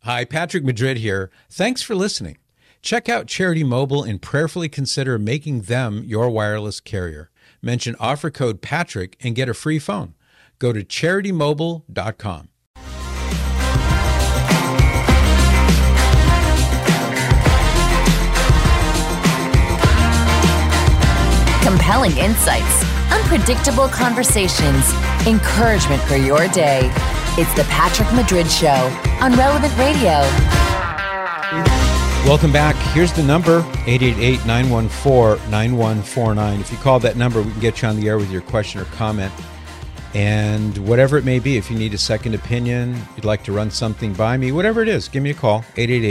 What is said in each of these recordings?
Hi, Patrick Madrid here. Thanks for listening. Check out Charity Mobile and prayerfully consider making them your wireless carrier. Mention offer code Patrick and get a free phone. Go to CharityMobile.com. Compelling insights, unpredictable conversations, encouragement for your day. It's the Patrick Madrid Show on Relevant Radio. Welcome back. Here's the number, 888-914-9149. If you call that number, we can get you on the air with your question or comment. And whatever it may be, if you need a second opinion, you'd like to run something by me, whatever it is, give me a call,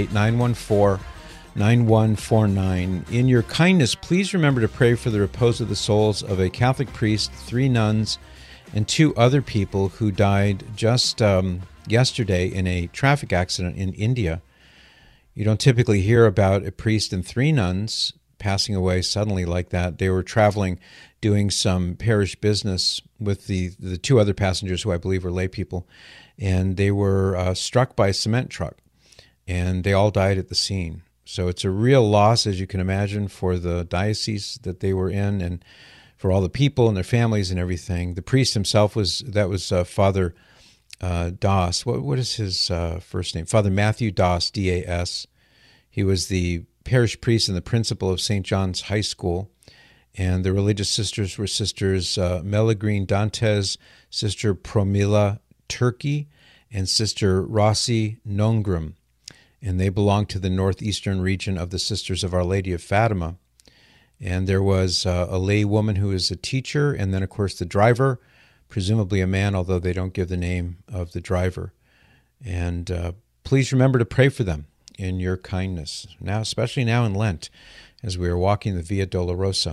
888-914-9149. In your kindness, please remember to pray for the repose of the souls of a Catholic priest, 3 nuns, and 2 other people who died just yesterday in a traffic accident in India. You don't typically hear about a priest and 3 nuns passing away suddenly like that. They were traveling, doing some parish business with the 2 other passengers who I believe were lay people, and they were struck by a cement truck, and they all died at the scene. So it's a real loss, as you can imagine, for the diocese that they were in and for all the people and their families and everything. The priest himself was Father Das. What is his first name? Father Matthew Das, D-A-S. He was the parish priest and the principal of St. John's High School. And the religious sisters were Sisters Melagreen Dantes, Sister Promila Turkey, and Sister Rossi Nongrum. And they belonged to the northeastern region of the Sisters of Our Lady of Fatima. And there was a lay woman who was a teacher, and then, of course, the driver, presumably a man, although they don't give the name of the driver. And please remember to pray for them in your kindness, now, especially now in Lent, as we are walking the Via Dolorosa.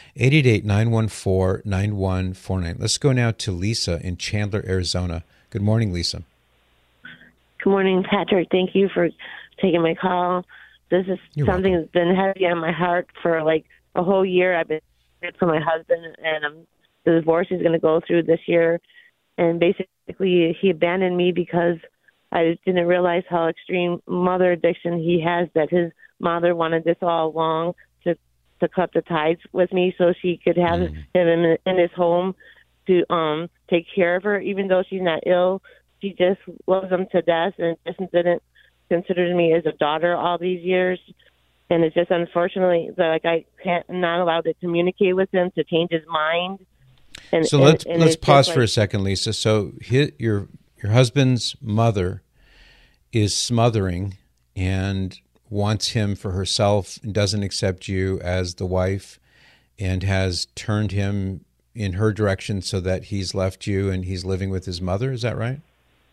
888-914-9149. Let's go now to Lisa in Chandler, Arizona. Good morning, Lisa. Good morning, Patrick. Thank you for taking my call. This is something that's been heavy on my heart for like a whole year. I've been married to my husband, and the divorce is going to go through this year. And basically, he abandoned me because I didn't realize how extreme mother addiction he has, that his mother wanted this all along to cut the ties with me so she could have him in his home to take care of her. Even though she's not ill, she just loves him to death and just didn't consider me as a daughter all these years. And it's just unfortunately that I'm not allowed to communicate with him to change his mind. So let's pause for a second, Lisa. So your husband's mother is smothering and wants him for herself and doesn't accept you as the wife and has turned him in her direction so that he's left you and he's living with his mother. Is that right?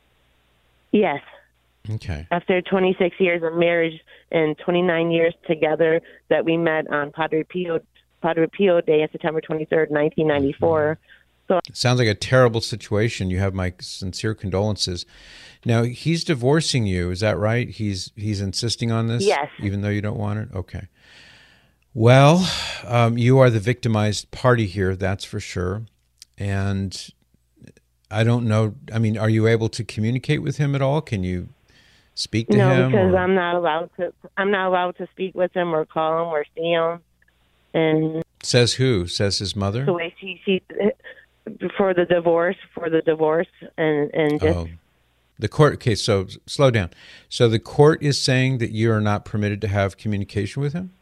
Yes. Okay. After 26 years of marriage and 29 years together, that we met on Padre Pio Day on September 23rd, 1994. So sounds like a terrible situation. You have my sincere condolences. Now, he's divorcing you. Is that right? He's insisting on this? Yes. Even though you don't want it? Okay. Well, you are the victimized party here, that's for sure. And I don't know. I mean, are you able to communicate with him at all? Can you speak to him? No, because I'm not allowed to. I'm not allowed to speak with him or call him or see him. And says who? Says his mother? The way she for the divorce, and just the court. Okay, so slow down. So the court is saying that you are not permitted to have communication with him.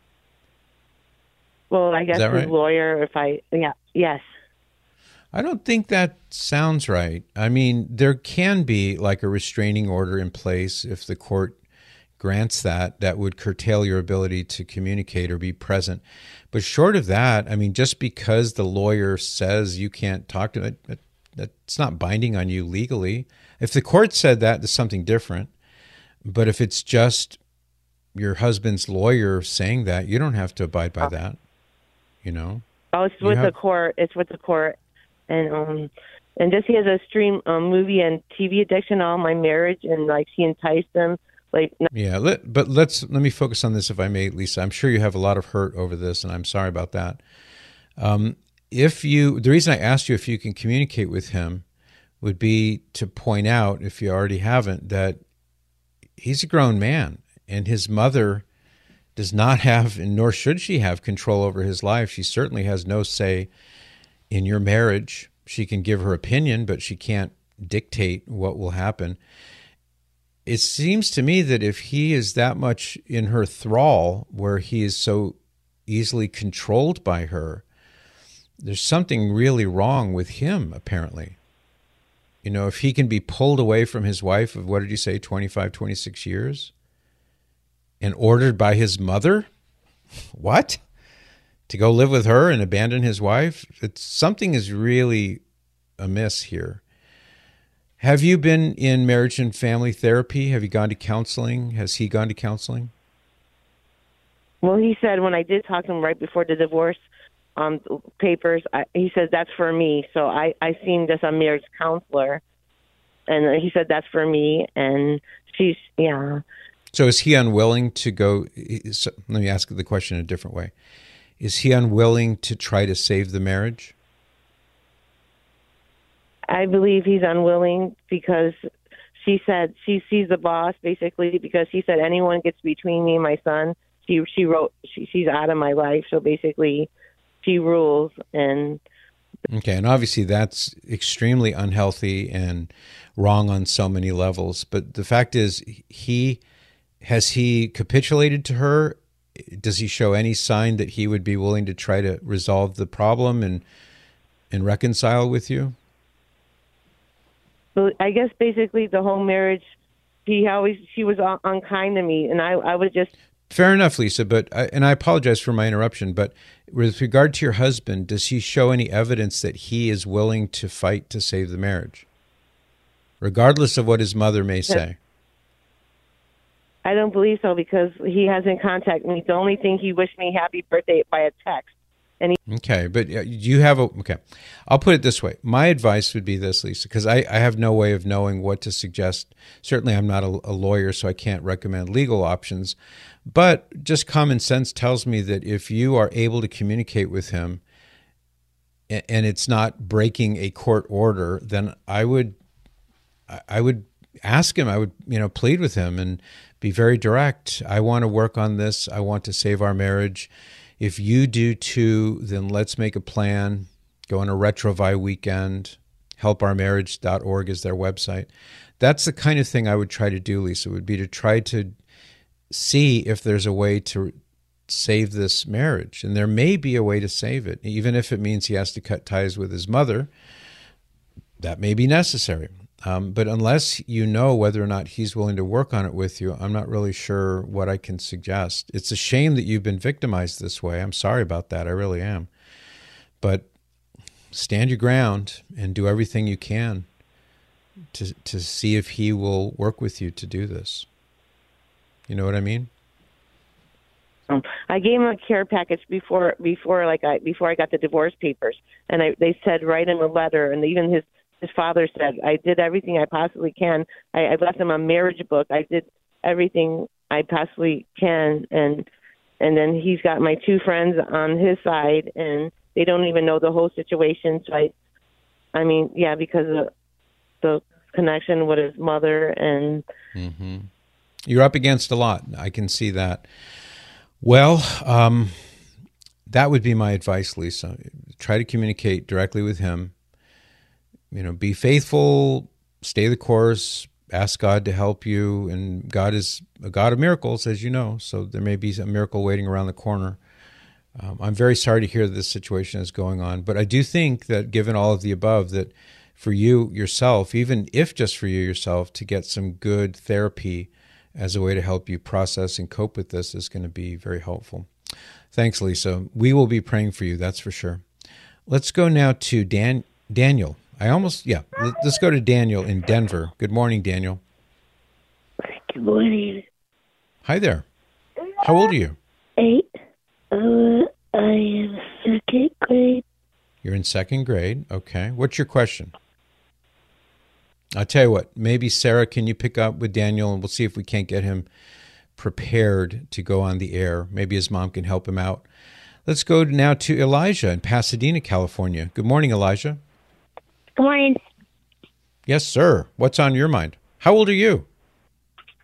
Well, I guess his right? lawyer. Yes. I don't think that sounds right. I mean, there can be like a restraining order in place if the court grants that would curtail your ability to communicate or be present. But short of that, I mean, just because the lawyer says you can't talk to it, that's not binding on you legally. If the court said that, it's something different. But if it's just your husband's lawyer saying that, you don't have to abide by that, you know? Oh, it's with the court. It's with the court. And just he has a extreme movie and TV addiction all my marriage, and like she enticed him. But let me focus on this, if I may, Lisa. I'm sure you have a lot of hurt over this, and I'm sorry about that. The reason I asked you if you can communicate with him would be to point out, if you already haven't, that he's a grown man, and his mother does not have, and nor should she have, control over his life. She certainly has no say in your marriage. She can give her opinion, but she can't dictate what will happen. It seems to me that if he is that much in her thrall, where he is so easily controlled by her, there's something really wrong with him, apparently. You know, if he can be pulled away from his wife of, what did you say, 25, 26 years, and ordered by his mother, what? To go live with her and abandon his wife? Something is really amiss here. Have you been in marriage and family therapy? Have you gone to counseling? Has he gone to counseling? Well, he said when I did talk to him right before the divorce papers, he said that's for me. So I seen this a marriage counselor, and he said that's for me. And she's, yeah. So is he unwilling to go? Let me ask the question a different way. Is he unwilling to try to save the marriage? I believe he's unwilling because she said she's the boss, basically, because she said anyone gets between me and my son, she's out of my life. So basically she rules. And okay, and obviously that's extremely unhealthy and wrong on so many levels. But the fact is, has he capitulated to her? Does he show any sign that he would be willing to try to resolve the problem and reconcile with you? Well, I guess basically the whole marriage, she was unkind to me, and I would just. Fair enough, Lisa, but I apologize for my interruption, but with regard to your husband, does he show any evidence that he is willing to fight to save the marriage, regardless of what his mother may say? I don't believe so, because he hasn't contacted me. The only thing, he wished me happy birthday by a text. Okay, but you have okay. I'll put it this way. My advice would be this, Lisa, because I have no way of knowing what to suggest. Certainly I'm not a lawyer, so I can't recommend legal options. But just common sense tells me that if you are able to communicate with him and it's not breaking a court order, then I would ask him, I would, plead with him and be very direct. I want to work on this. I want to save our marriage. If you do too, then let's make a plan. Go on a Retrovi weekend. Helpourmarriage.org is their website. That's the kind of thing I would try to do, Lisa, would be to try to see if there's a way to save this marriage. And there may be a way to save it, even if it means he has to cut ties with his mother. That may be necessary. But unless you know whether or not he's willing to work on it with you, I'm not really sure what I can suggest. It's a shame that you've been victimized this way. I'm sorry about that. I really am. But stand your ground and do everything you can to see if he will work with you to do this. You know what I mean? I gave him a care package before I got the divorce papers, and they said write him a letter, and even his father said, I did everything I possibly can. I left him a marriage book. I did everything I possibly can. And then he's got my two friends on his side, and they don't even know the whole situation. So because of the connection with his mother. And you're up against a lot. I can see that. Well, that would be my advice, Lisa. Try to communicate directly with him. Be faithful, stay the course, ask God to help you, and God is a God of miracles, as you know, so there may be a miracle waiting around the corner. I'm very sorry to hear that this situation is going on, but I do think that given all of the above, that for you yourself, even if just for you yourself, to get some good therapy as a way to help you process and cope with this is going to be very helpful. Thanks, Lisa. We will be praying for you, that's for sure. Let's go now to Daniel. Let's go to Daniel in Denver. Good morning, Daniel. Good morning. Hi there. How old are you? 8. I am second grade. You're in second grade. Okay. What's your question? I'll tell you what. Maybe Sarah, can you pick up with Daniel, and we'll see if we can't get him prepared to go on the air. Maybe his mom can help him out. Let's go now to Elijah in Pasadena, California. Good morning, Elijah. Good morning. Yes, sir. What's on your mind? How old are you?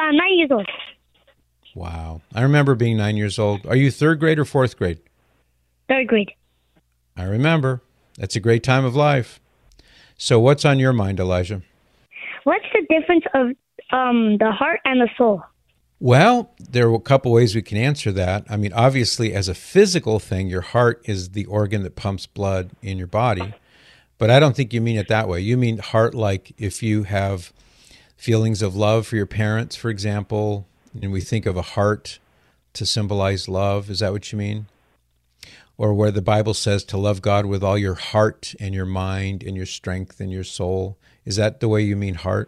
9 years old. Wow. I remember being 9 years old. Are you third grade or fourth grade? Third grade. I remember. That's a great time of life. So what's on your mind, Elijah? What's the difference of the heart and the soul? Well, there are a couple ways we can answer that. I mean, obviously, as a physical thing, your heart is the organ that pumps blood in your body. But I don't think you mean it that way. You mean heart like if you have feelings of love for your parents, for example, and we think of a heart to symbolize love. Is that what you mean? Or where the Bible says to love God with all your heart and your mind and your strength and your soul. Is that the way you mean heart?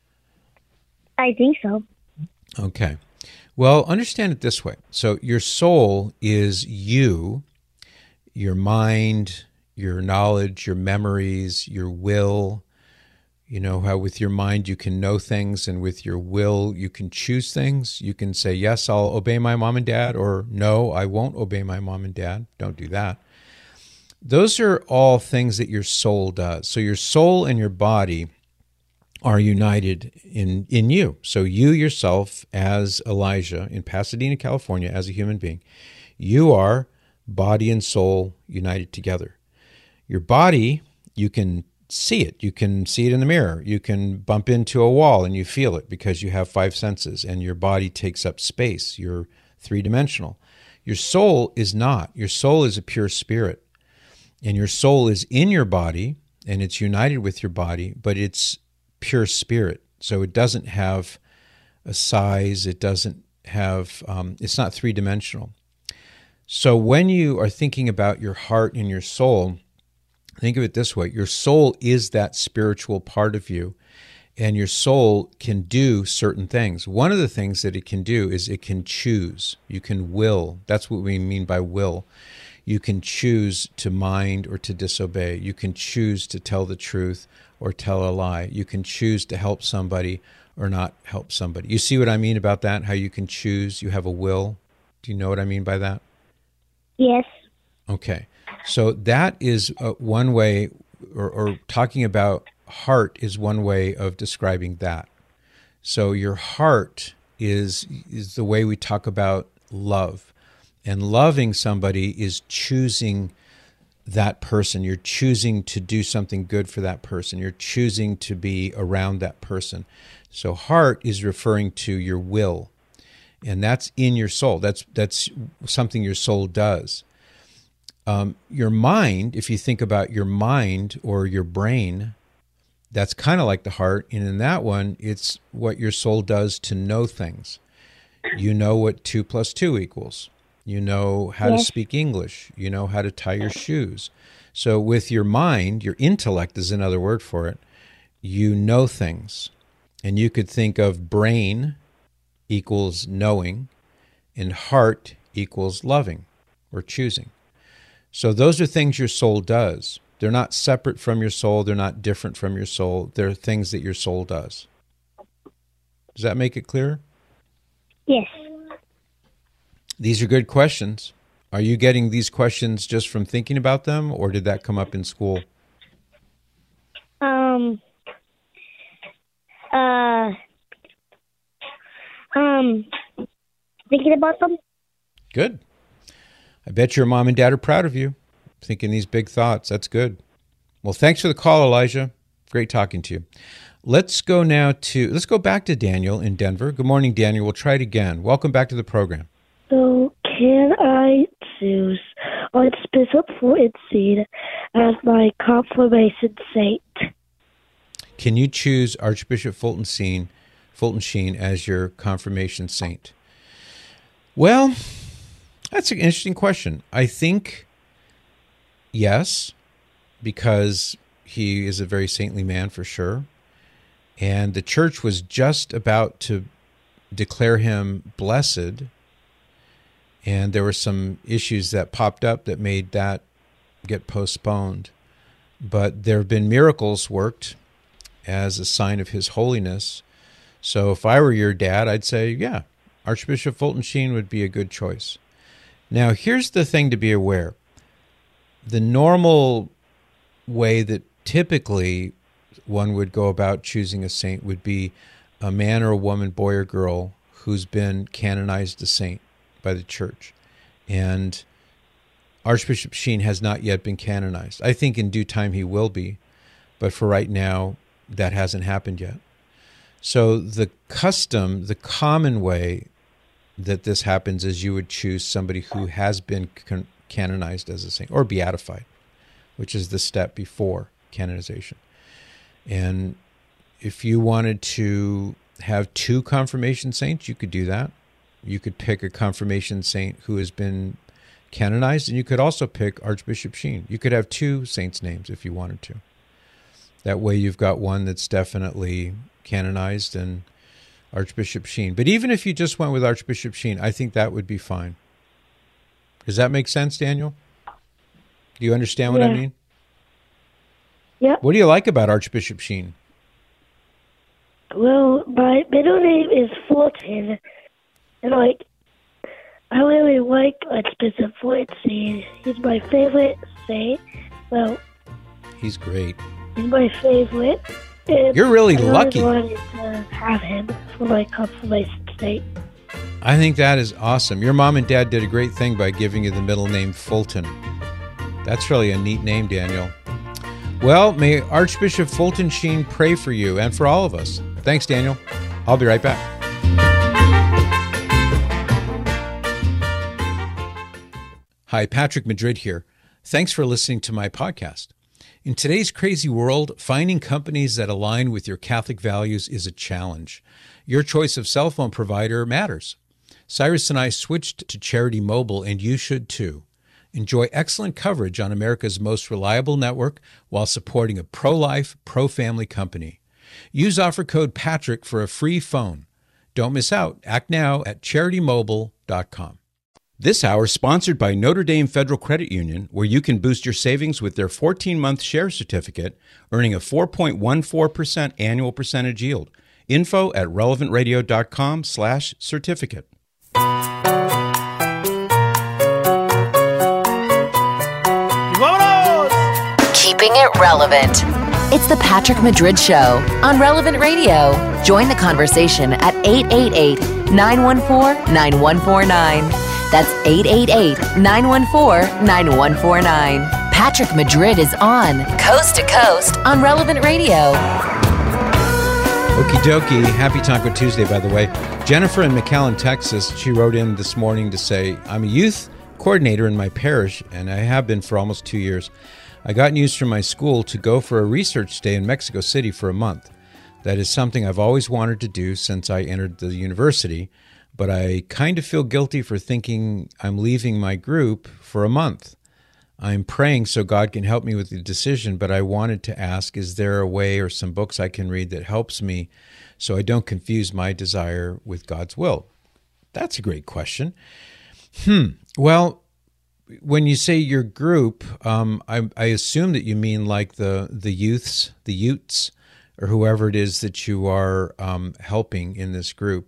I think so. Okay. Well, understand it this way. So your soul is you, your mind, your knowledge, your memories, your will. You know how with your mind you can know things, and with your will you can choose things. You can say, yes, I'll obey my mom and dad, or no, I won't obey my mom and dad. Don't do that. Those are all things that your soul does. So your soul and your body are united in you. So you yourself, as Elijah in Pasadena, California, as a human being, you are body and soul united together. Your body, you can see it. You can see it in the mirror. You can bump into a wall and you feel it because you have five senses and your body takes up space. You're three-dimensional. Your soul is not. Your soul is a pure spirit. And your soul is in your body and it's united with your body, but it's pure spirit. So it doesn't have a size. It doesn't have, it's not three-dimensional. So when you are thinking about your heart and your soul, think of it this way. Your soul is that spiritual part of you, and your soul can do certain things. One of the things that it can do is it can choose. You can will. That's what we mean by will. You can choose to mind or to disobey. You can choose to tell the truth or tell a lie. You can choose to help somebody or not help somebody. You see what I mean about that? How you can choose? You have a will. Do you know what I mean by that? Yes. Okay. So that is one way, or talking about heart is one way of describing that. So your heart is the way we talk about love. And loving somebody is choosing that person. You're choosing to do something good for that person. You're choosing to be around that person. So heart is referring to your will. And that's in your soul. That's something your soul does. Your mind, if you think about your mind or your brain, that's kind of like the heart. And in that one, it's what your soul does to know things. You know what 2 + 2 equals. You know how to speak English. You know how to tie your shoes. So with your mind, your intellect is another word for it, you know things. And you could think of brain equals knowing and heart equals loving or choosing. So those are things your soul does. They're not separate from your soul. They're not different from your soul. They're things that your soul does. Does that make it clear? Yes. These are good questions. Are you getting these questions just from thinking about them, or did that come up in school? Thinking about them. Good. I bet your mom and dad are proud of you, thinking these big thoughts. That's good. Well, thanks for the call, Elijah. Great talking to you. Let's go back to Daniel in Denver. Good morning, Daniel. We'll try it again. Welcome back to the program. So, can I choose Archbishop Fulton Sheen as my confirmation saint? Can you choose Archbishop Fulton Sheen as your confirmation saint? Well, that's an interesting question. I think yes, because he is a very saintly man for sure. And the church was just about to declare him blessed. And there were some issues that popped up that made that get postponed. But there have been miracles worked as a sign of his holiness. So if I were your dad, I'd say, yeah, Archbishop Fulton Sheen would be a good choice. Now, here's the thing to be aware. The normal way that typically one would go about choosing a saint would be a man or a woman, boy or girl, who's been canonized a saint by the church. And Archbishop Sheen has not yet been canonized. I think in due time he will be, but for right now, that hasn't happened yet. So the custom, the common way that this happens is you would choose somebody who has been canonized as a saint or beatified, which is the step before canonization. And if you wanted to have 2 confirmation saints, you could do that. You could pick a confirmation saint who has been canonized, and you could also pick Archbishop Sheen. You could have 2 saints' names if you wanted to. That way you've got one that's definitely canonized and Archbishop Sheen. But even if you just went with Archbishop Sheen, I think that would be fine. Does that make sense, Daniel? Do you understand what I mean? Yeah. What do you like about Archbishop Sheen? Well, my middle name is Fulton, and I really like Archbishop Fulton. He's my favorite saint. Well, he's great. He's my favorite. And you're really lucky. I wanted to have him for my confirmation saint. I think that is awesome. Your mom and dad did a great thing by giving you the middle name Fulton. That's really a neat name, Daniel. Well, may Archbishop Fulton Sheen pray for you and for all of us. Thanks, Daniel. I'll be right back. Hi, Patrick Madrid here. Thanks for listening to my podcast. In today's crazy world, finding companies that align with your Catholic values is a challenge. Your choice of cell phone provider matters. Cyrus and I switched to Charity Mobile, and you should too. Enjoy excellent coverage on America's most reliable network while supporting a pro-life, pro-family company. Use offer code Patrick for a free phone. Don't miss out. Act now at CharityMobile.com. This hour is sponsored by Notre Dame Federal Credit Union, where you can boost your savings with their 14-month share certificate, earning a 4.14% annual percentage yield. Info at relevantradio.com/certificate. Keeping it relevant. It's the Patrick Madrid Show on Relevant Radio. Join the conversation at 888-914-9149. That's 888-914-9149. Patrick Madrid is on Coast to Coast on Relevant Radio. Okie dokie. Happy Taco Tuesday, by the way. Jennifer in McAllen, Texas, she wrote in this morning to say, I'm a youth coordinator in my parish, and I have been for almost 2 years. I got news from my school to go for a research stay in Mexico City for a month. That is something I've always wanted to do since I entered the university, but I kind of feel guilty for thinking I'm leaving my group for a month. I'm praying so God can help me with the decision, but I wanted to ask, is there a way or some books I can read that helps me so I don't confuse my desire with God's will? That's a great question. Well, when you say your group, I assume that you mean like the youths, the Utes, or whoever it is that you are helping in this group.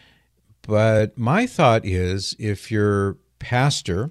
But my thought is, if your pastor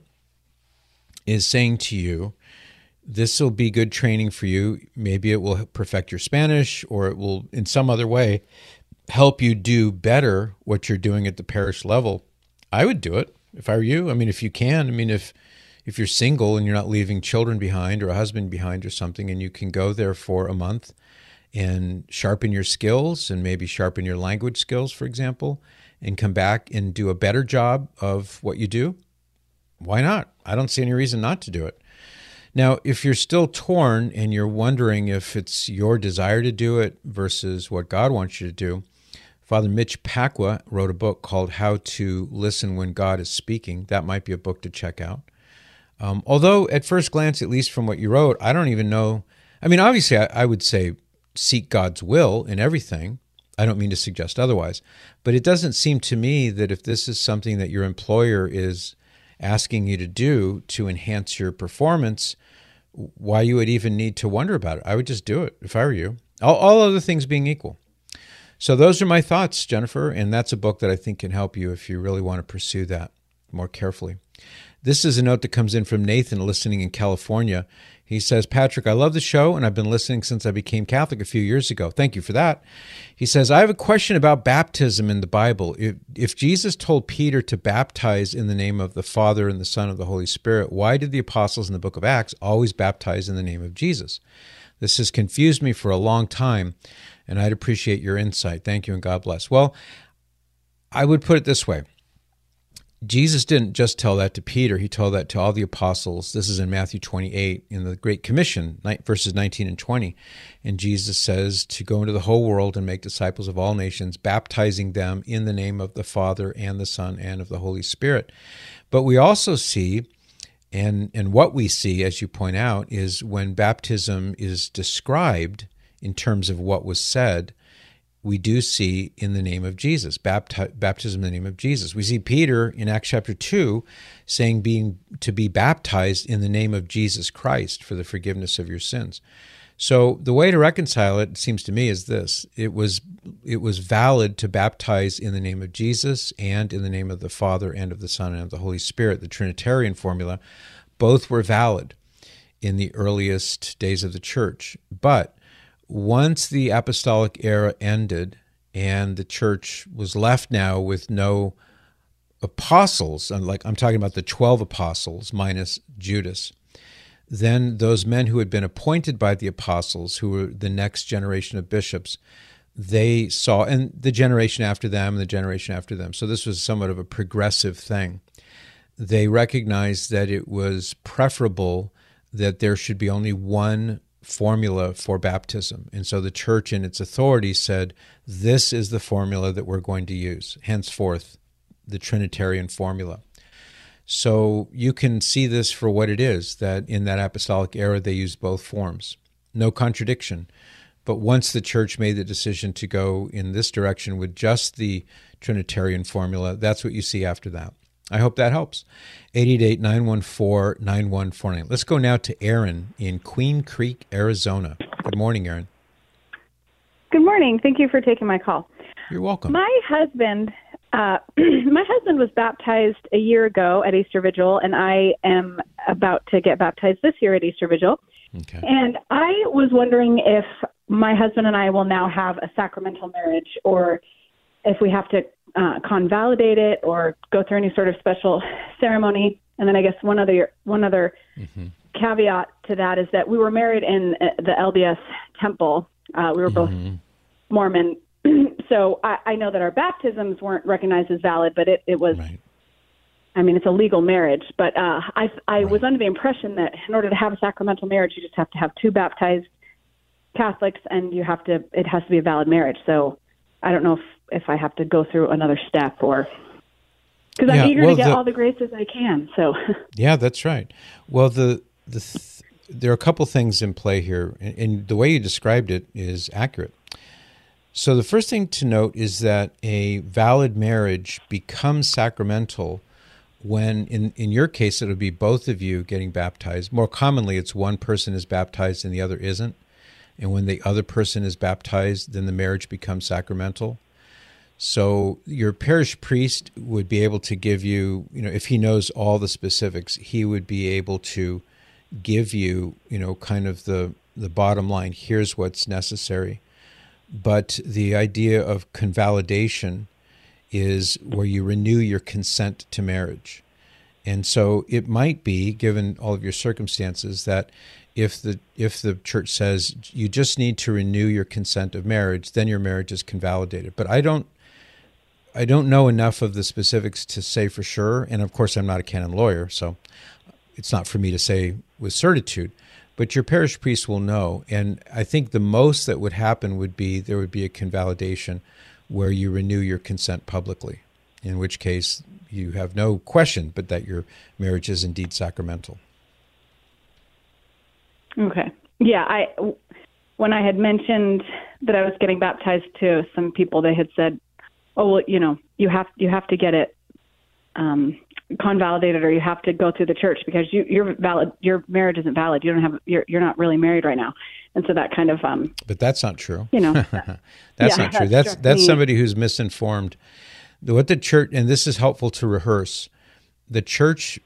is saying to you, this will be good training for you, maybe it will perfect your Spanish, or it will in some other way help you do better what you're doing at the parish level, I would do it if I were you. I mean, if you can. I mean, if you're single and you're not leaving children behind or a husband behind or something, and you can go there for a month and sharpen your skills and maybe sharpen your language skills, for example, and come back and do a better job of what you do, why not? I don't see any reason not to do it. Now, if you're still torn and you're wondering if it's your desire to do it versus what God wants you to do, Father Mitch Pacwa wrote a book called How to Listen When God is Speaking. That might be a book to check out. Although at first glance, at least from what you wrote, I don't even know. I mean, obviously, I would say seek God's will in everything. I don't mean to suggest otherwise. But it doesn't seem to me that if this is something that your employer is asking you to do to enhance your performance, why you would even need to wonder about it. I would just do it if I were you. All other things being equal. So those are my thoughts, Jennifer, and that's a book that I think can help you if you really want to pursue that more carefully. This is a note that comes in from Nathan, listening in California. He says, Patrick, I love the show, and I've been listening since I became Catholic a few years ago. Thank you for that. He says, I have a question about baptism in the Bible. If Jesus told Peter to baptize in the name of the Father and the Son and the Holy Spirit, why did the apostles in the book of Acts always baptize in the name of Jesus? This has confused me for a long time, and I'd appreciate your insight. Thank you, and God bless. Well, I would put it this way. Jesus didn't just tell that to Peter. He told that to all the apostles. This is in Matthew 28 in the Great Commission, verses 19 and 20. And Jesus says to go into the whole world and make disciples of all nations, baptizing them in the name of the Father and the Son and of the Holy Spirit. But we also see, and what we see, as you point out, is when baptism is described in terms of what was said, we do see in the name of Jesus, baptism in the name of Jesus. We see Peter in Acts chapter 2 saying to be baptized in the name of Jesus Christ for the forgiveness of your sins. So the way to reconcile it seems to me is this. It was valid to baptize in the name of Jesus and in the name of the Father and of the Son and of the Holy Spirit. The Trinitarian formula, both were valid in the earliest days of the church. But once the apostolic era ended and the church was left now with no apostles, like I'm talking about the 12 apostles minus Judas, then those men who had been appointed by the apostles, who were the next generation of bishops, they saw, and the generation after them and the generation after them, so this was somewhat of a progressive thing. They recognized that it was preferable that there should be only one formula for baptism. And so the church in its authority said, this is the formula that we're going to use. Henceforth, the Trinitarian formula. So you can see this for what it is, that in that apostolic era, they used both forms. No contradiction. But once the church made the decision to go in this direction with just the Trinitarian formula, that's what you see after that. I hope that helps. 888-914-9149. Let's go now to Aaron in Queen Creek, Arizona. Good morning, Aaron. Good morning. Thank you for taking my call. You're welcome. My husband was baptized a year ago at Easter Vigil, and I am about to get baptized this year at Easter Vigil. Okay. And I was wondering if my husband and I will now have a sacramental marriage, or if we have to convalidate it or go through any sort of special ceremony. And then I guess one other caveat to that is that we were married in the LDS temple. We were both Mormon. So I know that our baptisms weren't recognized as valid, but it was, right. I mean, it's a legal marriage. But I was under the impression that in order to have a sacramental marriage, you just have to have two baptized Catholics, and it has to be a valid marriage. So I don't know if I have to go through another step, or because I'm eager to get all the graces I can. So yeah, that's right. Well, there are a couple things in play here, and the way you described it is accurate. So the first thing to note is that a valid marriage becomes sacramental when, in your case, it would be both of you getting baptized. More commonly, it's one person is baptized and the other isn't. And when the other person is baptized, then the marriage becomes sacramental. So your parish priest would be able to give you, if he knows all the specifics, he would be able to give you, kind of the bottom line. Here's what's necessary. But the idea of convalidation is where you renew your consent to marriage. And so it might be, given all of your circumstances, that if the church says you just need to renew your consent of marriage, then your marriage is convalidated. But I don't know enough of the specifics to say for sure. And of course, I'm not a canon lawyer, so it's not for me to say with certitude. But your parish priest will know. And I think the most that would happen would be there would be a convalidation where you renew your consent publicly, in which case you have no question but that your marriage is indeed sacramental. Okay. Yeah, when I had mentioned that I was getting baptized to some people, they had said, "Oh, well, you have to get it convalidated, or you have to go through the church because you're valid. Your marriage isn't valid. You're not really married right now." And so that kind of But that's not true. That's not true. That's somebody who's misinformed. What the church, and this is helpful to rehearse. The church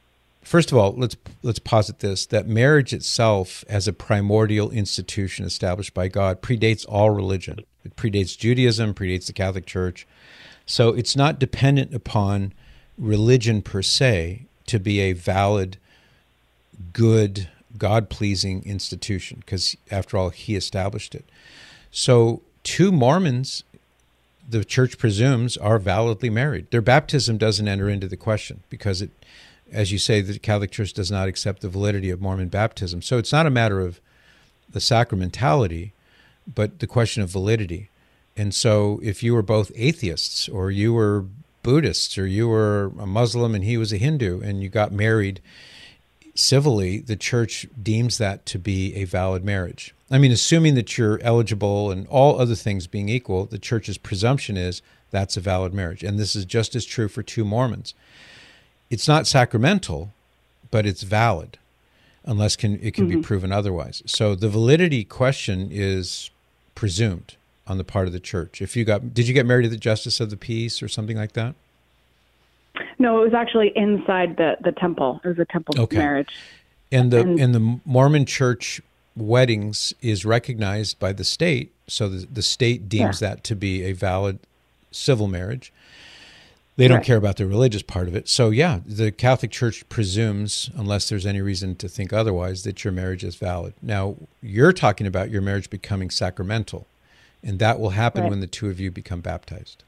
first of all, let's posit this, that marriage itself as a primordial institution established by God predates all religion. It predates Judaism, predates the Catholic Church. So it's not dependent upon religion per se to be a valid, good, God-pleasing institution, because after all, he established it. So two Mormons, the church presumes, are validly married. Their baptism doesn't enter into the question because it, as you say, the Catholic Church does not accept the validity of Mormon baptism. So it's not a matter of the sacramentality, but the question of validity. And so if you were both atheists, or you were Buddhists, or you were a Muslim and he was a Hindu, and you got married civilly, the church deems that to be a valid marriage. I mean, assuming that you're eligible and all other things being equal, the church's presumption is that's a valid marriage. And this is just as true for two Mormons. It's not sacramental, but it's valid, unless it can be proven otherwise. So the validity question is presumed on the part of the church. Did you get married to the justice of the peace or something like that? No, it was actually inside the temple. It was a temple marriage. And the Mormon church weddings is recognized by the state, so the state deems that to be a valid civil marriage. They don't care about the religious part of it. So the Catholic Church presumes, unless there's any reason to think otherwise, that your marriage is valid. Now, you're talking about your marriage becoming sacramental, and that will happen when the two of you become baptized.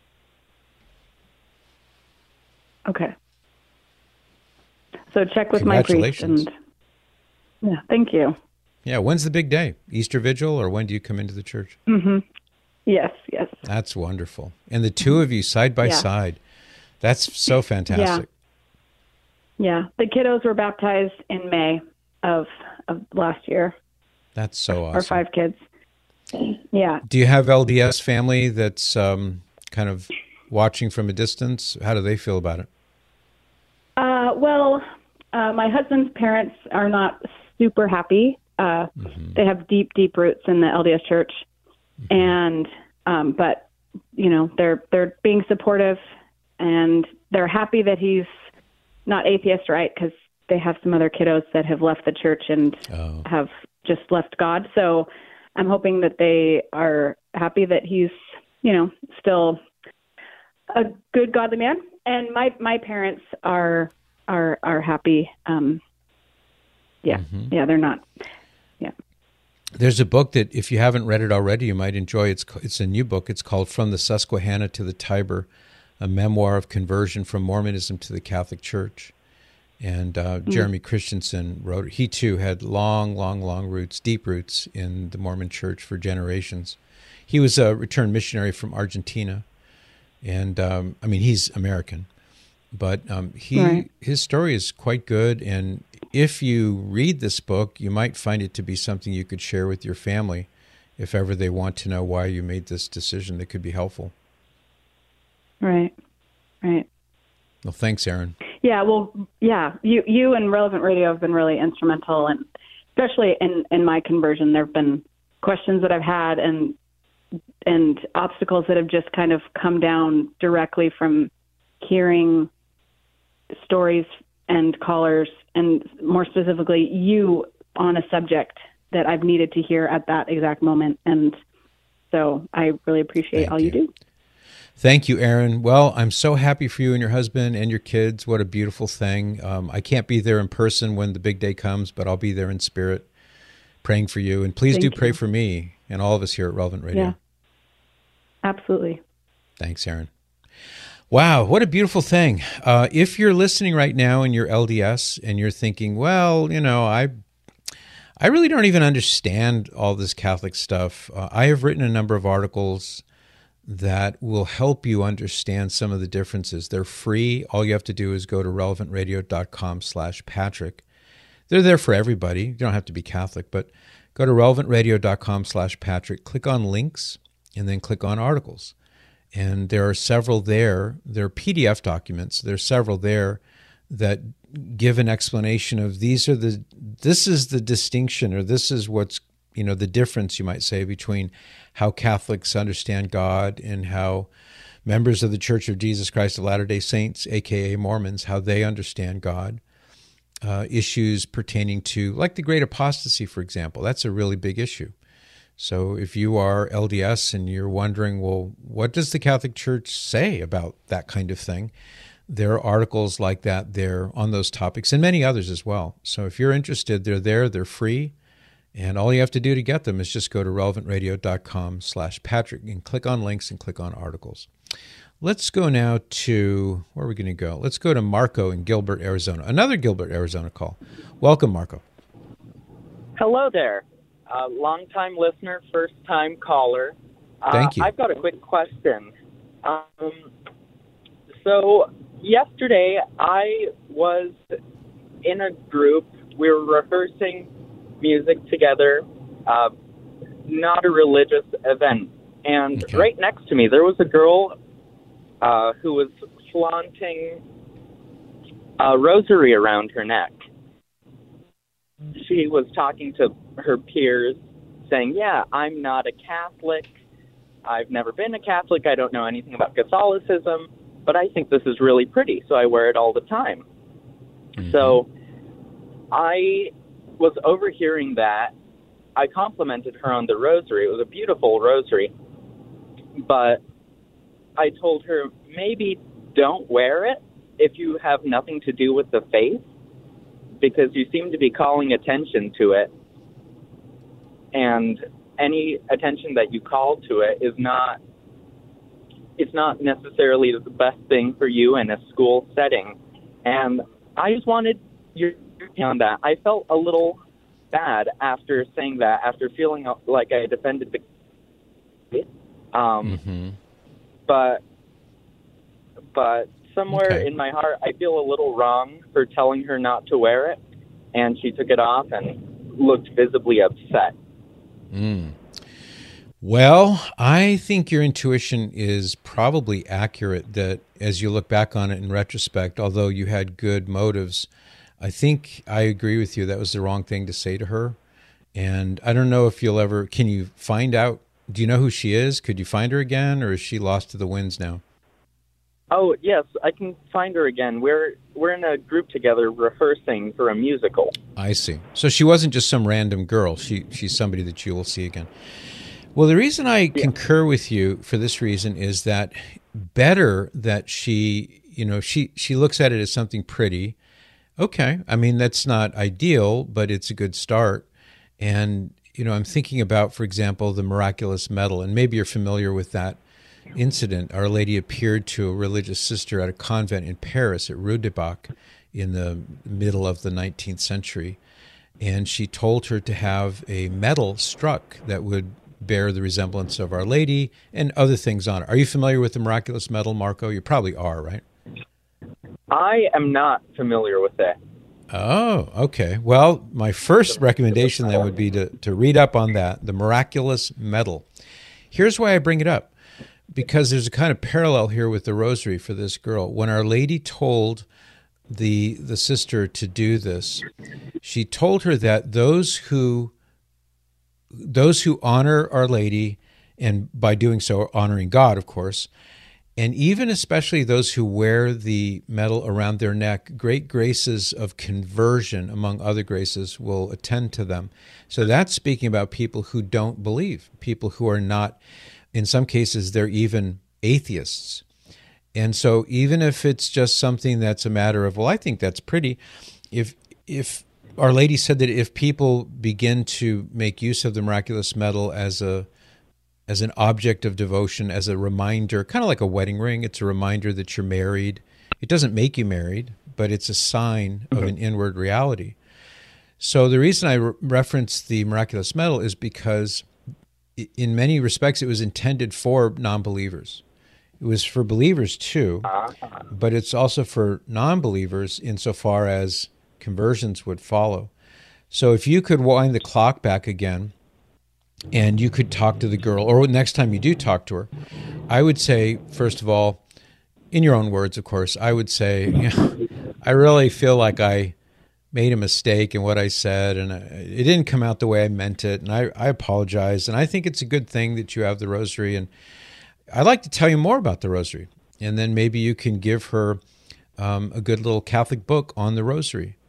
Okay. So check with my priest. Thank you. Yeah, when's the big day? Easter Vigil, or when do you come into the church? Mm-hmm. Yes. That's wonderful. And the two of you side by side. That's so fantastic. Yeah. The kiddos were baptized in May of last year. That's so awesome. Our 5 kids. Yeah. Do you have LDS family that's kind of watching from a distance? How do they feel about it? Well, my husband's parents are not super happy. They have deep, deep roots in the LDS Church, and but they're being supportive, and they're happy that he's not atheist, right? Because they have some other kiddos that have left the church and have just left God. So I'm hoping that they are happy that he's, still a good, godly man. And my parents are happy. They're not. Yeah. There's a book that, if you haven't read it already, you might enjoy. It's a new book. It's called From the Susquehanna to the Tiber, a memoir of conversion from Mormonism to the Catholic Church. And Jeremy Christensen wrote it. He, too, had long roots, deep roots in the Mormon Church for generations. He was a returned missionary from Argentina. And, he's American. But his story is quite good. And if you read this book, you might find it to be something you could share with your family if ever they want to know why you made this decision that could be helpful. Right. Well, thanks, Aaron. Yeah, you and Relevant Radio have been really instrumental, and especially in my conversion. There have been questions that I've had and obstacles that have just kind of come down directly from hearing stories and callers, and more specifically, you on a subject that I've needed to hear at that exact moment. And so I really appreciate all you do. Thank you, Aaron. Well, I'm so happy for you and your husband and your kids. What a beautiful thing. I can't be there in person when the big day comes, but I'll be there in spirit praying for you. And please do pray for me and all of us here at Relevant Radio. Yeah, absolutely. Thanks, Aaron. Wow, what a beautiful thing. If you're listening right now and you're LDS and you're thinking, well, I really don't even understand all this Catholic stuff. I have written a number of articles that will help you understand some of the differences. They're free. All you have to do is go to relevantradio.com/Patrick. They're there for everybody. You don't have to be Catholic, but go to relevantradio.com/Patrick, click on links, and then click on articles. And there are several there. There are PDF documents. There's several there that give an explanation of this is the distinction, or this is what's, the difference, you might say, between how Catholics understand God and how members of the Church of Jesus Christ of Latter-day Saints, a.k.a. Mormons, how they understand God. issues pertaining to, like the Great Apostasy, for example. That's a really big issue. So if you are LDS and you're wondering, well, what does the Catholic Church say about that kind of thing? There are articles like that there on those topics and many others as well. So if you're interested, they're there, they're free. And all you have to do to get them is just go to relevantradio.com/Patrick and click on links and click on articles. Let's go now to, where are we going to go? Let's go to Marco in Gilbert, Arizona. Another Gilbert, Arizona call. Welcome, Marco. Hello there. Long-time listener, first-time caller. Thank you. I've got a quick question. So yesterday I was in a group. We were rehearsing music together, not a religious event. And right next to me there was a girl who was flaunting a rosary around her neck. She was talking to her peers, saying, yeah, I'm not a Catholic. I've never been a Catholic. I don't know anything about Catholicism, but I think this is really pretty, so I wear it all the time. Mm-hmm. So I was overhearing that. I complimented her on the rosary. It was a beautiful rosary. But I told her, maybe don't wear it if you have nothing to do with the faith, because you seem to be calling attention to it. And any attention that you call to it is not, it's not necessarily the best thing for you in a school setting. And I just wanted your opinion on that. I felt a little bad after saying that, after feeling like I defended the faith. But somewhere in my heart, I feel a little wrong for telling her not to wear it, and she took it off and looked visibly upset. Well, I think your intuition is probably accurate, that as you look back on it in retrospect, although you had good motives, I think I agree with you. That was the wrong thing to say to her. And I don't know if you'll ever, can you find out, do you know who she is? Could you find her again, or is she lost to the winds now? Oh, yes, I can find her again. We're in a group together rehearsing for a musical. I see. So she wasn't just some random girl. She's somebody that you will see again. Well, the reason I concur with you for this reason is that better that she looks at it as something pretty. Okay, I mean, that's not ideal, but it's a good start. And, I'm thinking about, for example, the miraculous medal, and maybe you're familiar with that incident. Our Lady appeared to a religious sister at a convent in Paris at Rue de Bac in the middle of the 19th century, and she told her to have a medal struck that would bear the resemblance of Our Lady and other things on it. Are you familiar with the miraculous medal, Marco? You probably are, right? I am not familiar with that. Oh, okay. Well, my first recommendation then would be to read up on that, the miraculous medal. Here's why I bring it up, because there's a kind of parallel here with the rosary for this girl. When Our Lady told the sister to do this, she told her that those who honor Our Lady, and by doing so are honoring God, of course, and even especially those who wear the medal around their neck, great graces of conversion, among other graces, will attend to them. So that's speaking about people who don't believe, people who are not, in some cases, they're even atheists. And so even if it's just something that's a matter of, well, I think that's pretty, if Our Lady said that if people begin to make use of the miraculous medal as an object of devotion, as a reminder, kind of like a wedding ring, it's a reminder that you're married. It doesn't make you married, but it's a sign of an inward reality. So the reason I reference the miraculous medal is because in many respects it was intended for non-believers. It was for believers too, but it's also for non-believers insofar as conversions would follow. So if you could wind the clock back again and you could talk to the girl, or next time you do talk to her, I would say, first of all, in your own words, of course, I would say, I really feel like I made a mistake in what I said, and it didn't come out the way I meant it, and I apologize, and I think it's a good thing that you have the rosary, and I'd like to tell you more about the rosary, and then maybe you can give her a good little Catholic book on the rosary.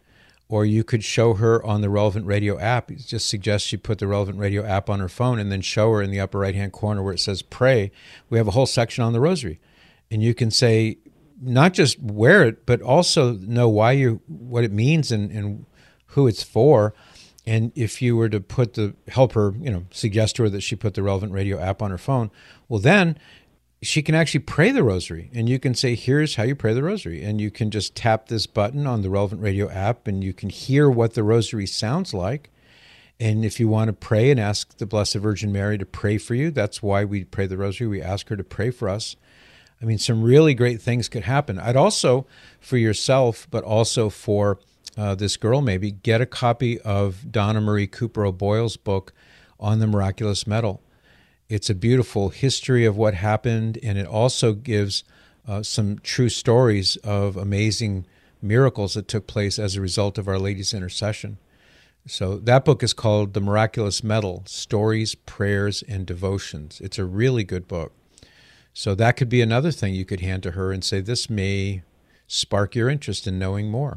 or you could show her on the Relevant Radio app. It just suggests she put the Relevant Radio app on her phone and then show her in the upper right-hand corner where it says pray. We have a whole section on the rosary. And you can say, not just wear it, but also know what it means and who it's for. And if you were to help her, suggest to her that she put the Relevant Radio app on her phone, well, then she can actually pray the rosary. And you can say, here's how you pray the rosary. And you can just tap this button on the Relevant Radio app and you can hear what the rosary sounds like. And if you want to pray and ask the Blessed Virgin Mary to pray for you, that's why we pray the rosary. We ask her to pray for us. I mean, some really great things could happen. I'd also, for yourself, but also for this girl maybe, get a copy of Donna Marie Cooper O'Boyle's book on the miraculous medal. It's a beautiful history of what happened, and it also gives some true stories of amazing miracles that took place as a result of Our Lady's intercession. So that book is called The Miraculous Medal, Stories, Prayers, and Devotions. It's a really good book. So that could be another thing you could hand to her and say, this may spark your interest in knowing more.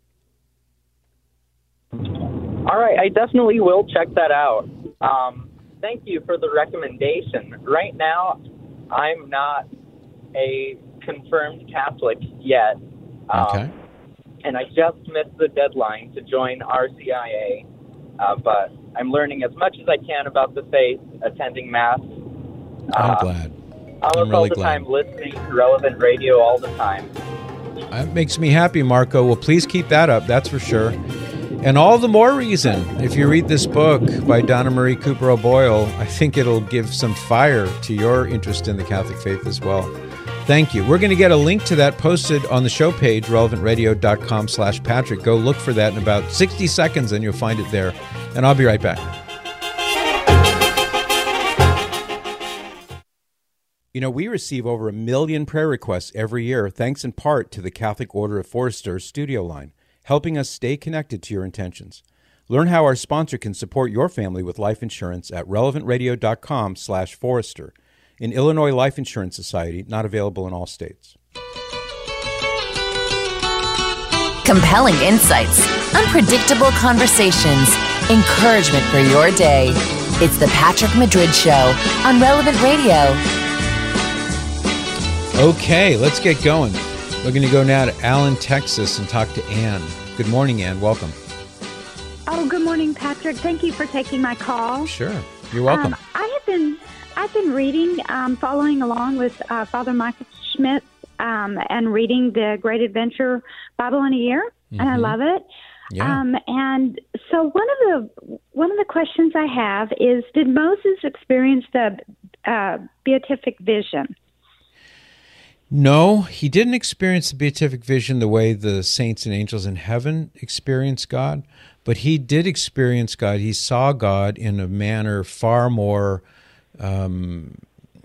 All right, I definitely will check that out. Thank you for the recommendation. Right now, I'm not a confirmed Catholic yet. Okay. And I just missed the deadline to join RCIA. But I'm learning as much as I can about the faith, attending Mass. I'm glad. Almost all the time, listening to Relevant Radio all the time. That makes me happy, Marco. Well, please keep that up, that's for sure. And all the more reason, if you read this book by Donna Marie Cooper O'Boyle, I think it'll give some fire to your interest in the Catholic faith as well. Thank you. We're going to get a link to that posted on the show page, relevantradio.com/Patrick. Go look for that in about 60 seconds and you'll find it there. And I'll be right back. We receive over 1 million prayer requests every year, thanks in part to the Catholic Order of Foresters studio line, helping us stay connected to your intentions. Learn how our sponsor can support your family with life insurance at relevantradio.com/Forester. An Illinois Life Insurance Society, not available in all states. Compelling insights, unpredictable conversations, encouragement for your day. It's the Patrick Madrid Show on Relevant Radio. Okay, let's get going. We're going to go now to Allen, Texas, and talk to Ann. Good morning, Ann. Welcome. Oh, good morning, Patrick. Thank you for taking my call. Sure. You're welcome. I've been reading, following along with Father Michael Schmidt, and reading the Great Adventure Bible in a Year, and I love it. Yeah. And so one of the questions I have is, did Moses experience the beatific vision? No, he didn't experience the beatific vision the way the saints and angels in heaven experience God, but he did experience God. He saw God in a manner far more than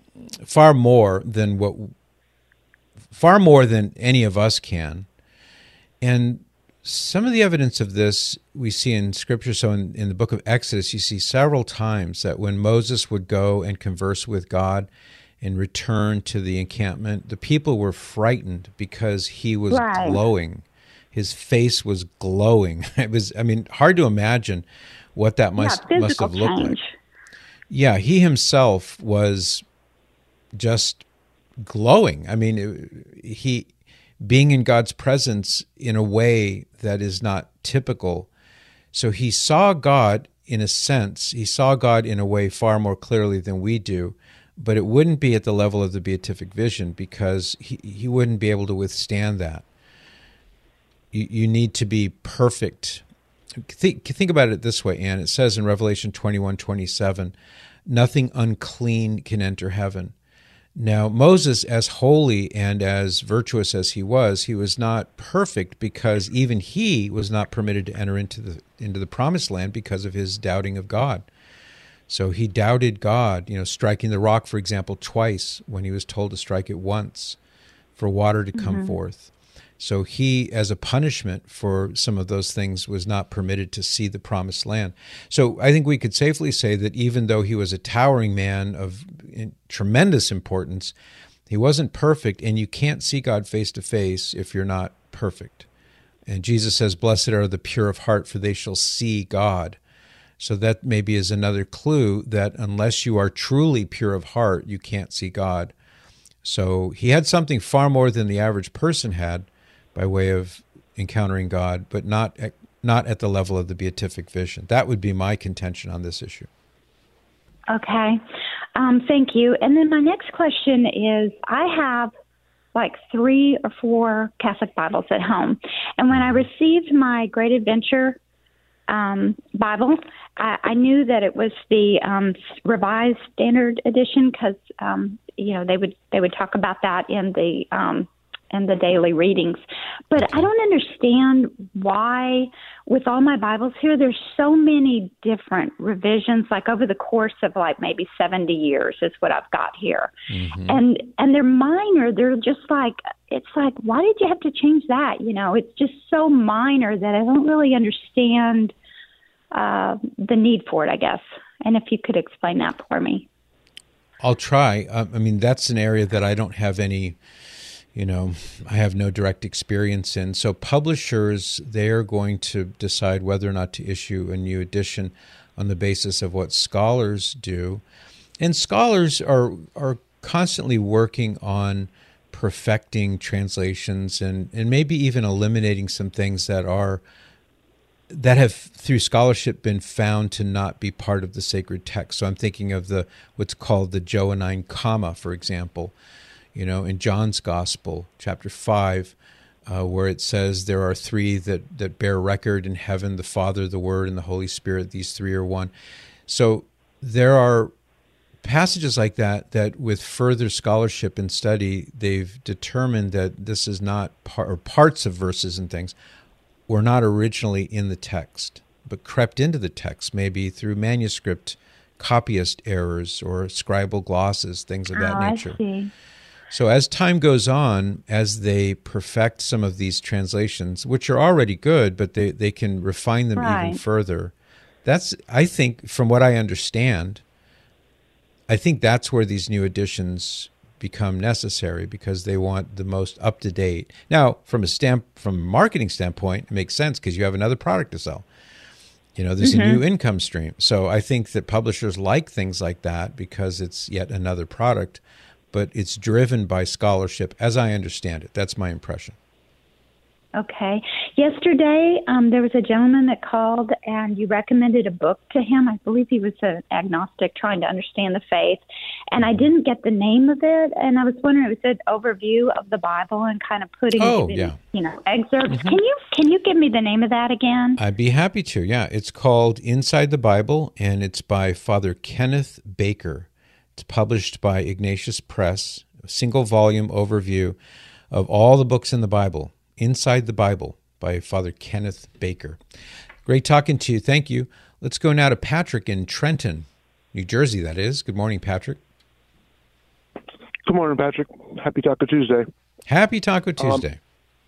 any of us can. And some of the evidence of this we see in Scripture. So in the book of Exodus, you see several times that when Moses would go and converse with God and return to the encampment, the people were frightened because he was glowing. His face was glowing. It was, hard to imagine what that must have looked like. Yeah, he himself was just glowing. He being in God's presence in a way that is not typical. So he saw God in a sense. He saw God in a way far more clearly than we do. But it wouldn't be at the level of the beatific vision because he wouldn't be able to withstand that. You need to be perfect. Think about it this way, Anne. It says in Revelation 21:27, nothing unclean can enter heaven. Now, Moses, as holy and as virtuous as he was not perfect because even he was not permitted to enter into the promised land because of his doubting of God. So he doubted God, striking the rock, for example, twice when he was told to strike it once for water to come forth. So he, as a punishment for some of those things, was not permitted to see the promised land. So I think we could safely say that even though he was a towering man of tremendous importance, he wasn't perfect, and you can't see God face to face if you're not perfect. And Jesus says, "Blessed are the pure of heart, for they shall see God." So that maybe is another clue that unless you are truly pure of heart, you can't see God. So he had something far more than the average person had by way of encountering God, but not at the level of the beatific vision. That would be my contention on this issue. Okay. Thank you. And then my next question is, I have like 3 or 4 Catholic Bibles at home. And when I received my Great Adventure Bible, I knew that it was the Revised Standard Edition because, they would talk about that in the daily readings. But I don't understand why, with all my Bibles here, there's so many different revisions, like over the course of like maybe 70 years is what I've got here. Mm-hmm. And they're minor. They're just like, it's like, why did you have to change that? It's just so minor that I don't really understand the need for it, I guess. And if you could explain that for me. I'll try. That's an area that I don't have any, I have no direct experience in. So publishers, they're going to decide whether or not to issue a new edition on the basis of what scholars do. And scholars are constantly working on perfecting translations and maybe even eliminating some things that have through scholarship been found to not be part of the sacred text. So I'm thinking of what's called the Johannine comma, for example, in John's Gospel, chapter 5, where it says there are 3 that bear record in heaven, the Father, the Word, and the Holy Spirit. These 3 are one. So there are passages like that with further scholarship and study, they've determined that this is not parts of verses and things were not originally in the text, but crept into the text, maybe through manuscript copyist errors or scribal glosses, things of that nature. I see. So as time goes on, as they perfect some of these translations, which are already good, but they can refine them even further, that's, I think, from what I understand, I think that's where these new editions become necessary because they want the most up-to-date. Now, from a marketing standpoint, it makes sense because you have another product to sell. There's a new income stream. So I think that publishers like things like that because it's yet another product, but it's driven by scholarship, as I understand it. That's my impression. Okay. Yesterday, there was a gentleman that called, and you recommended a book to him. I believe he was an agnostic trying to understand the faith, and I didn't get the name of it, and I was wondering, it was an overview of the Bible and kind of putting excerpts. Mm-hmm. Can you give me the name of that again? I'd be happy to, yeah. It's called Inside the Bible, and it's by Father Kenneth Baker. It's published by Ignatius Press, a single-volume overview of all the books in the Bible. Inside the Bible by Father Kenneth Baker. Great talking to you. Thank you. Let's go now to Patrick in Trenton, New Jersey, that is. Good morning, Patrick. Good morning, Patrick. Happy Taco Tuesday. Happy Taco Tuesday.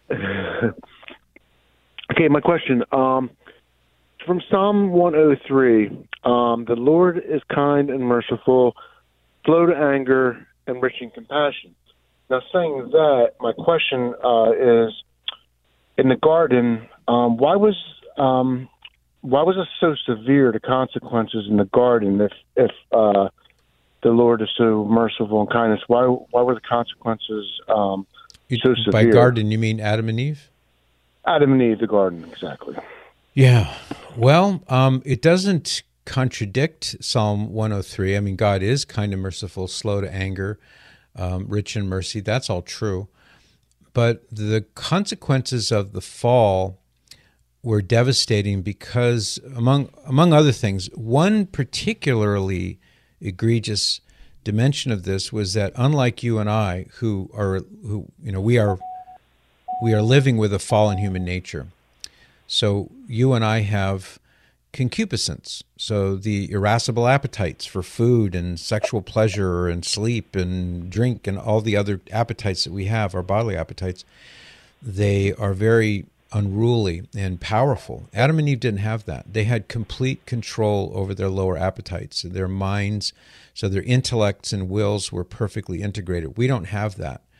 Okay, my question. From Psalm 103, the Lord is kind and merciful, slow to anger, and rich in compassion. Now, saying that, my question is, in the garden, why was it so severe, the consequences in the garden, if the Lord is so merciful and kindness? Why were the consequences so severe? By garden, you mean Adam and Eve? Adam and Eve, the garden, exactly. Yeah. Well, it doesn't contradict Psalm 103. I mean, God is kind and merciful, slow to anger, rich in mercy. That's all true. But the consequences of the fall were devastating because, among other things, one particularly egregious dimension of this was that, unlike you and I, we are living with a fallen human nature. So you and I have concupiscence, so the irascible appetites for food and sexual pleasure and sleep and drink and all the other appetites that we have, our bodily appetites, they are very unruly and powerful. Adam and Eve didn't have that. They had complete control over their lower appetites, their minds, so their intellects and wills were perfectly integrated. We don't have that.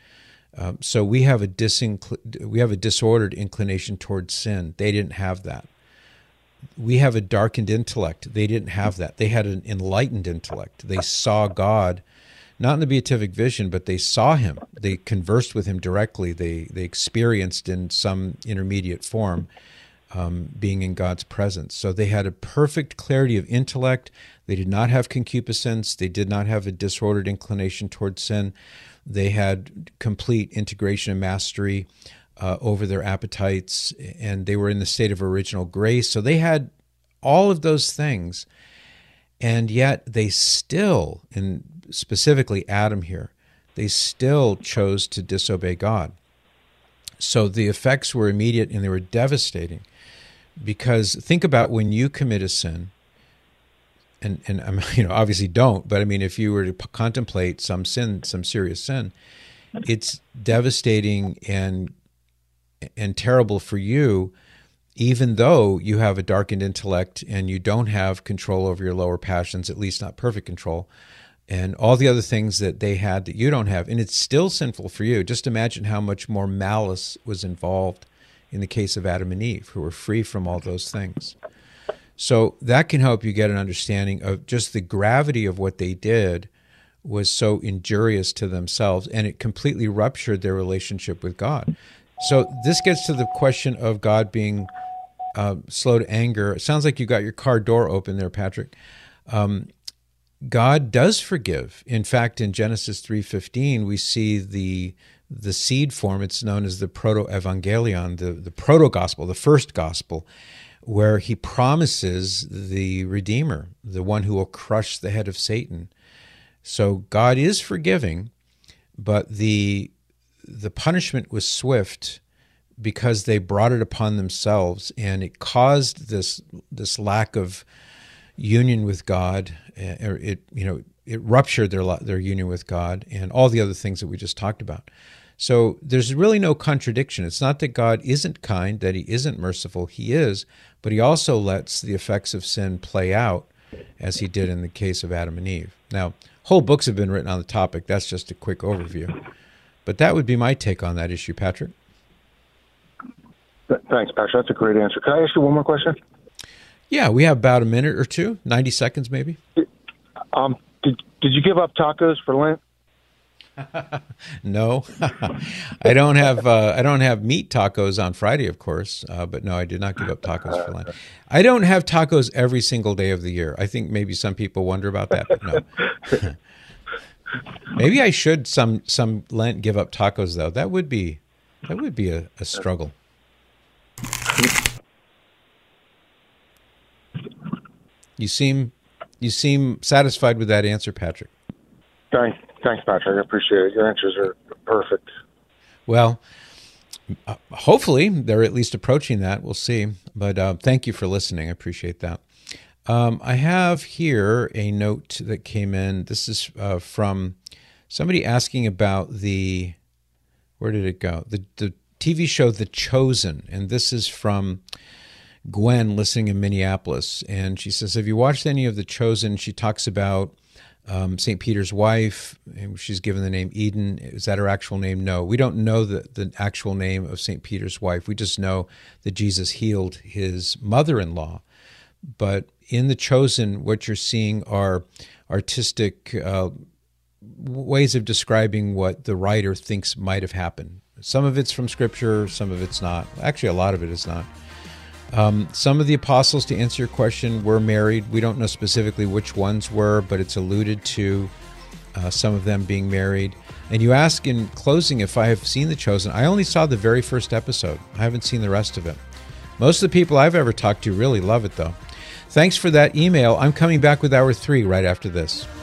So we have a disordered inclination towards sin. They didn't have that. We have a darkened intellect. They didn't have that. They had an enlightened intellect. They saw God, not in the beatific vision, but they saw him. They conversed with him directly. They experienced in some intermediate form being in God's presence. So they had a perfect clarity of intellect. They did not have concupiscence. They did not have a disordered inclination towards sin. They had complete integration and mastery over their appetites, and they were in the state of original grace. So they had all of those things, and yet they still, and specifically Adam here, they still chose to disobey God. So the effects were immediate and they were devastating. Because think about when you commit a sin, and obviously don't, but I mean, if you were to contemplate some sin, some serious sin, it's devastating and terrible for you, even though you have a darkened intellect and you don't have control over your lower passions, at least not perfect control, and all the other things that they had that you don't have, and it's still sinful for you. Just imagine how much more malice was involved in the case of Adam and Eve, who were free from all those things. So that can help you get an understanding of just the gravity of what they did was so injurious to themselves, and it completely ruptured their relationship with God. So this gets to the question of God being slow to anger. It sounds like you got your car door open there, Patrick. God does forgive. In fact, in Genesis 3:15, we see the seed form. It's known as the proto-evangelion, the proto-gospel, the first gospel, where he promises the Redeemer, the one who will crush the head of Satan. So God is forgiving, but the punishment was swift because they brought it upon themselves, and it caused this lack of union with God. It ruptured their union with God and all the other things that we just talked about. So there's really no contradiction. It's not that God isn't kind, that he isn't merciful. He is, but he also lets the effects of sin play out as he did in the case of Adam and Eve. Now, whole books have been written on the topic. That's just a quick overview. But that would be my take on that issue, Patrick. Thanks, Patrick. That's a great answer. Can I ask you one more question? Yeah, we have about a minute or two, 90 seconds maybe. Did you give up tacos for Lent? No, I don't have meat tacos on Friday, of course. But no, I did not give up tacos for Lent. I don't have tacos every single day of the year. I think maybe some people wonder about that, but no. Maybe I should some Lent give up tacos though. That would be a struggle. You seem satisfied with that answer, Patrick. Thanks, Patrick. I appreciate it. Your answers are perfect. Well, hopefully they're at least approaching that. We'll see. But thank you for listening. I appreciate that. I have here a note that came in. This is from somebody asking about where did it go? The TV show The Chosen. And this is from Gwen listening in Minneapolis. And she says, have you watched any of The Chosen? She talks about St. Peter's wife. She's given the name Eden. Is that her actual name? No. We don't know the actual name of St. Peter's wife. We just know that Jesus healed his mother-in-law. But in The Chosen, what you're seeing are artistic ways of describing what the writer thinks might have happened. Some of it's from Scripture, some of it's not. Actually, a lot of it is not. Some of the apostles, to answer your question, were married. We don't know specifically which ones were, but it's alluded to some of them being married. And you ask in closing if I have seen The Chosen. I only saw the very first episode. I haven't seen the rest of it. Most of the people I've ever talked to really love it, though. Thanks for that email. I'm coming back with Hour 3 right after this.